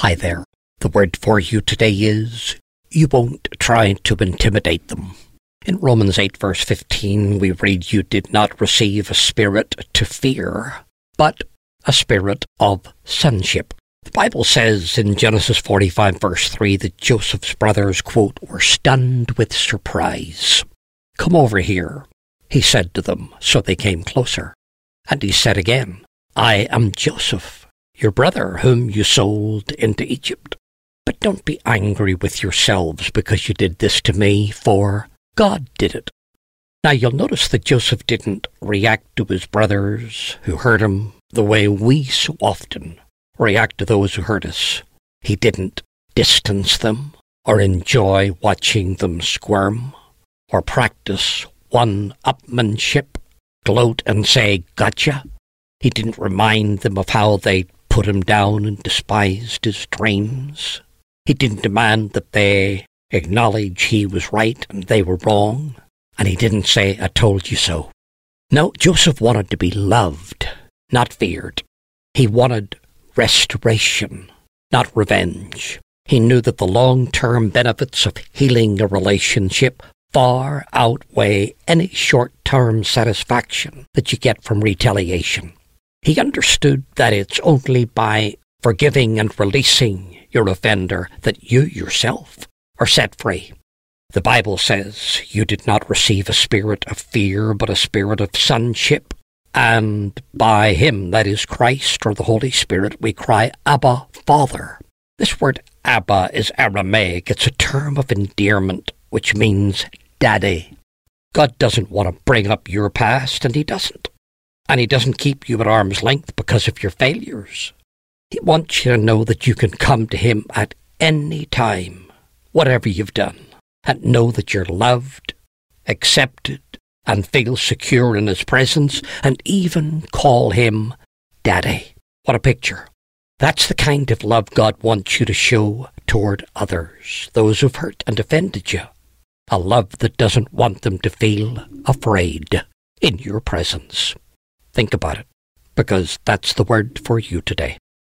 Hi there. The word for you today is, you won't try to intimidate them. In Romans 8 verse 15 we read, you did not receive a spirit to fear, but a spirit of sonship. The Bible says in Genesis 45 verse 3 that Joseph's brothers, quote, were stunned with surprise. Come over here, he said to them, so they came closer. And he said again, I am Joseph, your brother, whom you sold into Egypt. But don't be angry with yourselves because you did this to me, for God did it. Now you'll notice that Joseph didn't react to his brothers who hurt him the way we so often react to those who hurt us. He didn't distance them or enjoy watching them squirm or practice one-upmanship, gloat and say, gotcha. He didn't remind them of how they put him down and despised his dreams. He didn't demand that they acknowledge he was right and they were wrong. And he didn't say, I told you so. No, Joseph wanted to be loved, not feared. He wanted restoration, not revenge. He knew that the long-term benefits of healing a relationship far outweigh any short-term satisfaction that you get from retaliation. He understood that it's only by forgiving and releasing your offender that you yourself are set free. The Bible says you did not receive a spirit of fear, but a spirit of sonship. And by him, that is Christ or the Holy Spirit, we cry, Abba, Father. This word Abba is Aramaic. It's a term of endearment, which means daddy. God doesn't want to bring up your past, and he doesn't. And he doesn't keep you at arm's length because of your failures. He wants you to know that you can come to him at any time, whatever you've done, and know that you're loved, accepted, and feel secure in his presence, and even call him Daddy. What a picture. That's the kind of love God wants you to show toward others, those who've hurt and offended you. A love that doesn't want them to feel afraid in your presence. Think about it, because that's the word for you today.